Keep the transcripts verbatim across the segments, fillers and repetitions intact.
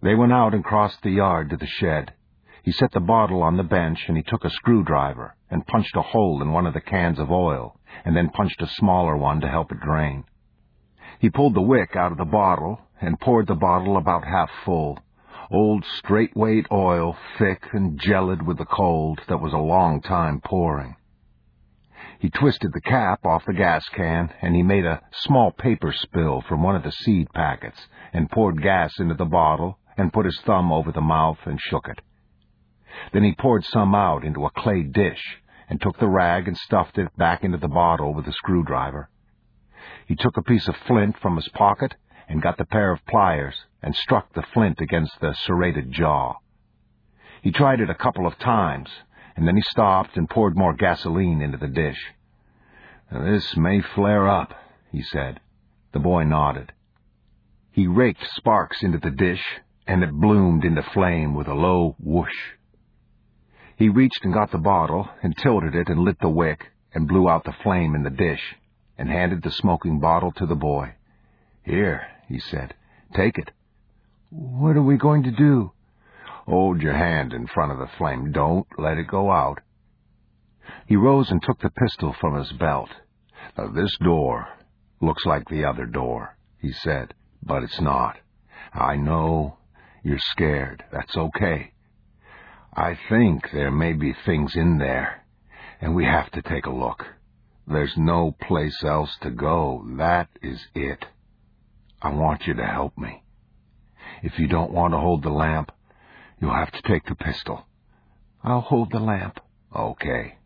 They went out and crossed the yard to the shed. He set the bottle on the bench, and he took a screwdriver and punched a hole in one of the cans of oil, and then punched a smaller one to help it drain. He pulled the wick out of the bottle and poured the bottle about half full. Old straight-weight oil, thick and gelid with the cold that was a long time pouring. He twisted the cap off the gas can, and he made a small paper spill from one of the seed packets and poured gas into the bottle and put his thumb over the mouth and shook it. Then he poured some out into a clay dish and took the rag and stuffed it back into the bottle with a screwdriver. He took a piece of flint from his pocket and got the pair of pliers and struck the flint against the serrated jaw. He tried it a couple of times, and then he stopped and poured more gasoline into the dish. "This may flare up," he said. The boy nodded. He raked sparks into the dish, and it bloomed into flame with a low whoosh. He reached and got the bottle and tilted it and lit the wick and blew out the flame in the dish and handed the smoking bottle to the boy. "Here," he said, "take it." "What are we going to do?" "Hold your hand in front of the flame. Don't let it go out." He rose and took the pistol from his belt. "Now, this door looks like the other door," he said, "but it's not. I know you're scared. That's okay. I think there may be things in there, and we have to take a look. There's no place else to go. That is it. I want you to help me. If you don't want to hold the lamp, you'll have to take the pistol." "I'll hold the lamp." "Okay.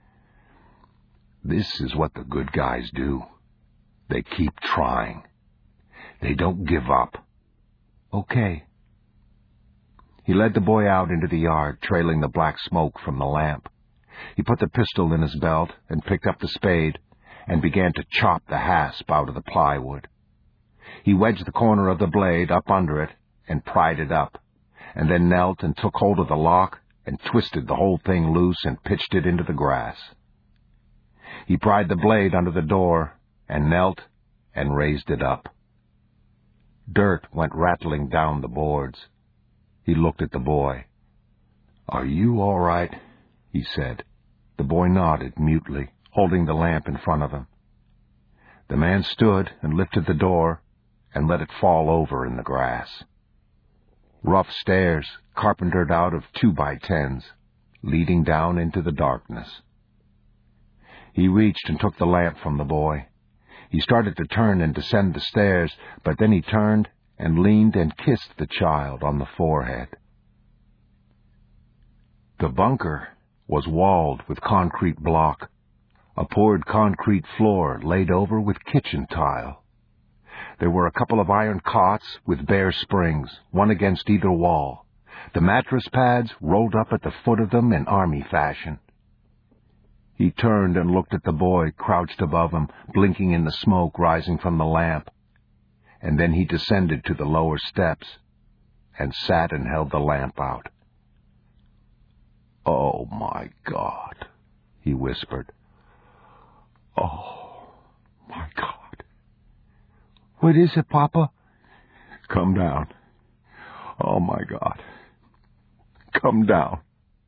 This is what the good guys do. They keep trying. They don't give up." "Okay." He led the boy out into the yard, trailing the black smoke from the lamp. He put the pistol in his belt and picked up the spade and began to chop the hasp out of the plywood. He wedged the corner of the blade up under it and pried it up, and then knelt and took hold of the lock and twisted the whole thing loose and pitched it into the grass. He pried the blade under the door and knelt and raised it up. Dirt went rattling down the boards. He looked at the boy. "Are you all right?" he said. The boy nodded mutely, holding the lamp in front of him. The man stood and lifted the door and let it fall over in the grass. Rough stairs, carpentered out of two-by-tens, leading down into the darkness. He reached and took the lamp from the boy. He started to turn and descend the stairs, but then he turned and leaned and kissed the child on the forehead. The bunker was walled with concrete block, a poured concrete floor laid over with kitchen tile. There were a couple of iron cots with bare springs, one against either wall. The mattress pads rolled up at the foot of them in army fashion. He turned and looked at the boy crouched above him, blinking in the smoke rising from the lamp. And then he descended to the lower steps and sat and held the lamp out. "Oh, my God," he whispered. "Oh, my God." "What is it, Papa?" "Come down. Oh, my God. Come down."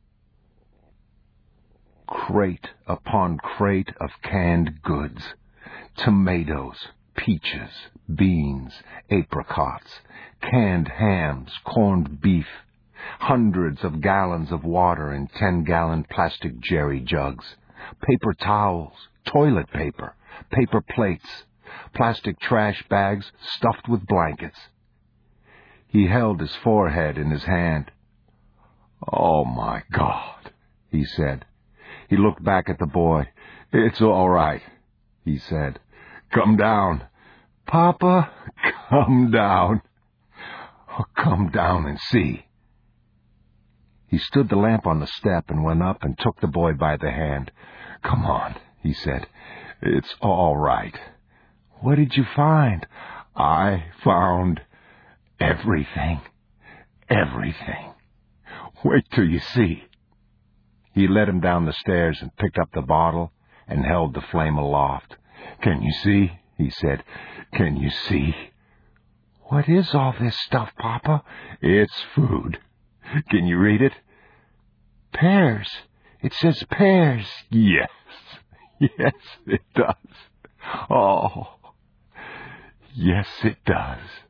Crate upon crate of canned goods, tomatoes, peaches, beans, apricots, canned hams, corned beef, hundreds of gallons of water in ten-gallon plastic jerry jugs, paper towels, toilet paper, paper plates, plastic trash bags stuffed with blankets. He held his forehead in his hand. "Oh, my God," he said. He looked back at the boy. "It's all right," he said. "Come down. Papa, come down. Oh, come down and see." He stood the lamp on the step and went up and took the boy by the hand. "Come on," he said. "It's all right." "What did you find?" "I found everything. Everything. Wait till you see." He led him down the stairs and picked up the bottle and held the flame aloft. "Can you see?" he said. "Can you see?" What is all this stuff, Papa? It's food. Can you read it? Pears. It says pears. Yes. Yes, it does. Oh, yes, it does.